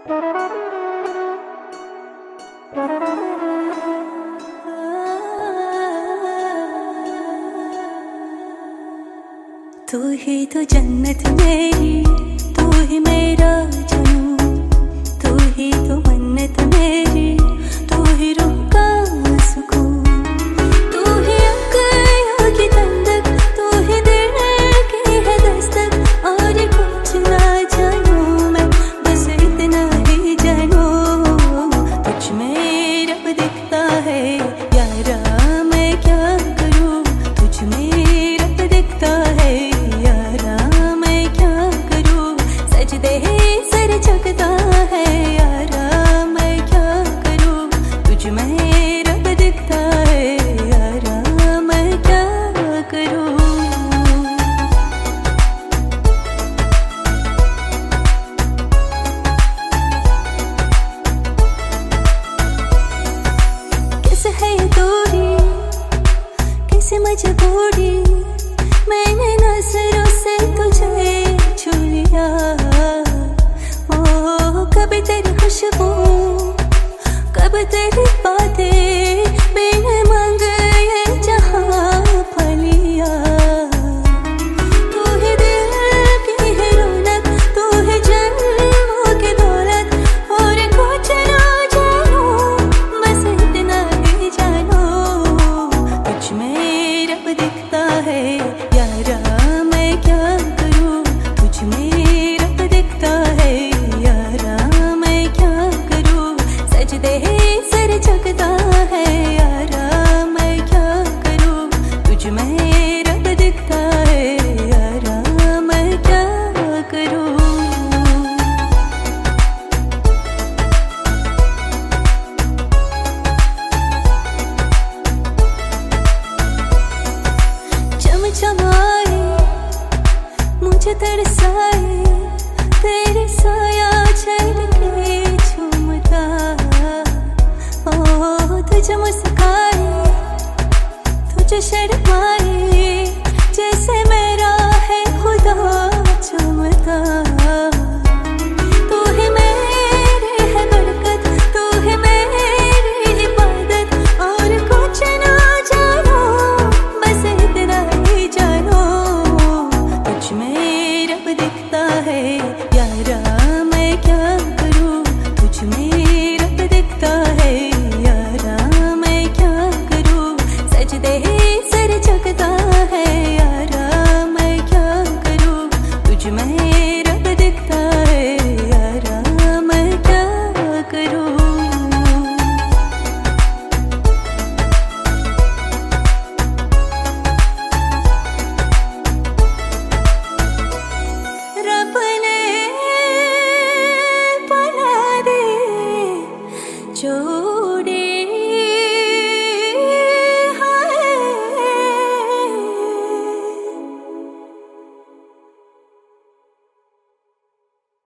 तू ही तो जन्नत मेरी, तू ही मेरा जानू, तू ही तो मन्नत मेरी, तू ही रूह का सुकून, तू ही अक्ल की ठंडक, तू ही दिल की है दस्तक। और कुछ ना जानू मैं, बस इतना ही जानू, तुझ में रब दिखता है यारा, मैं क्या करूँ तुझ में रब दिखता है। सर झुकता है यारा, मैं क्या करूँ तुझ में रब दिखता है यारा, मैं क्या करूँ। कैसे है ये दूरी, कैसे मजबूरी, मैंने नजरों से तुझे छू लिया। कभी तेरी खुशबू, कभी तेरी बातें, बिन मांगे ये जहां पा लिया। तू ही दिल की है रौनक, तू है जन्मों की दौलत, और कुछ ना जानू बस इतना ही जानू, तुझ में रब दिखता है यारा, मैं क्या करूँ तुझ में रब दिखता है। सर झुकता है यारा, मैं क्या करूँ तुझ में रब दिखता है यारा, मैं क्या करूँ। चमचमाए मुझे तरसाए, तेरी साया छेड़ के झूमता, तुझे मुस्काए तुझे शर्माए, जैसे मेरा है खुदा चमता। तू ही मेरी है बरकत, तू ही मेरी इबादत, और कुछ ना जानू बस इतना ही जानू, तुझ में रब दिखता है।